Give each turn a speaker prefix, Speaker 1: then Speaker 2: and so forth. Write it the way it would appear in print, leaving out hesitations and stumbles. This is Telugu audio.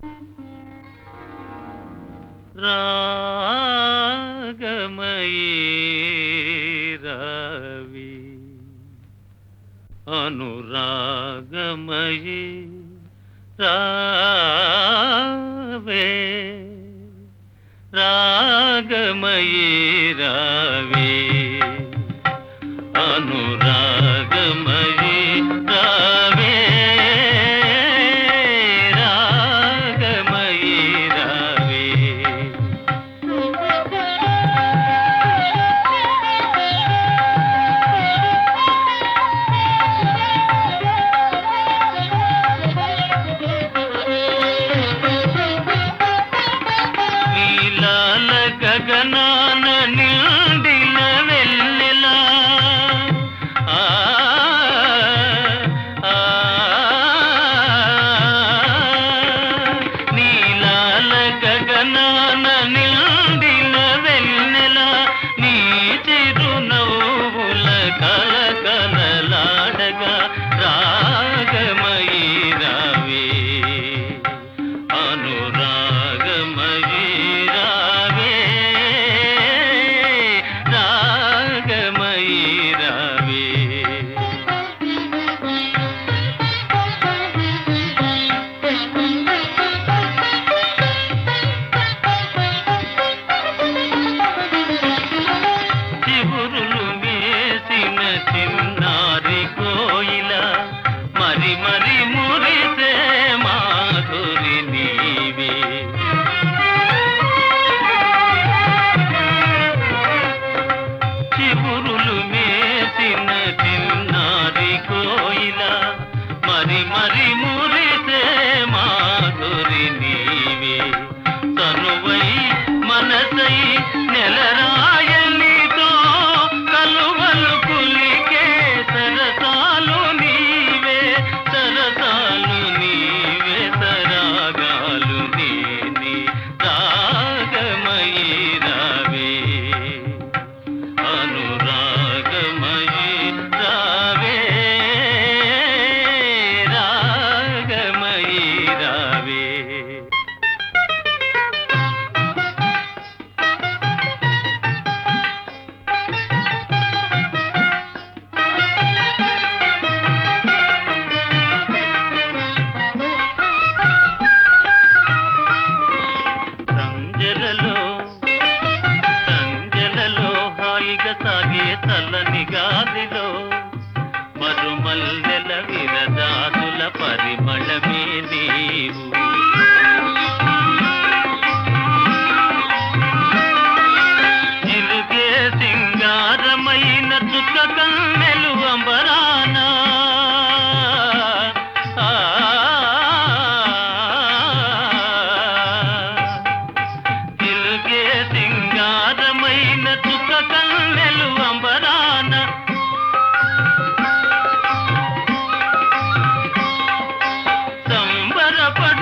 Speaker 1: రాగమయీ రావి అనురాగమయీ రావే రాగమయీ రావే అనురాగమయీ రావే రాగమయీ రావే నీలాల గగనాన నిండిన వెన్నెలా నీలాల గగనాన నిండిన వెన్నెలా నీ చిరునవ్వుల కలకలలాడగా రాగమయీ రావే అనురాగమయీ రావే రాగమయీ రావే చిగురులు మేసిన చిన్నారి కోయిల మరి మరి మురిసే మాధురి నీవే చిగురులు మేసిన చిన్నారి కోయిల మరి మరి మురిసే మాధురి నీవే తనువై మనసై నెలరాయనితో కలువలు కులికే సరసాలు నీవే సరసాలు నీవే సరాగాలు నేనే రాగమయీ రావే అనురాగమయీ రావే రాగమయీ రావే సంజలలో హాయిగా సాగే చల్లని గాలిలో మరుమల్లెల విరజాతుల పరిమళమే నీవు చిలుకే సింగారమైన చుక్క కన్నెలు అంబరానా చిలుకే సింగారమైన చుక్క కన్నెలు అంబరాన సంబరపడు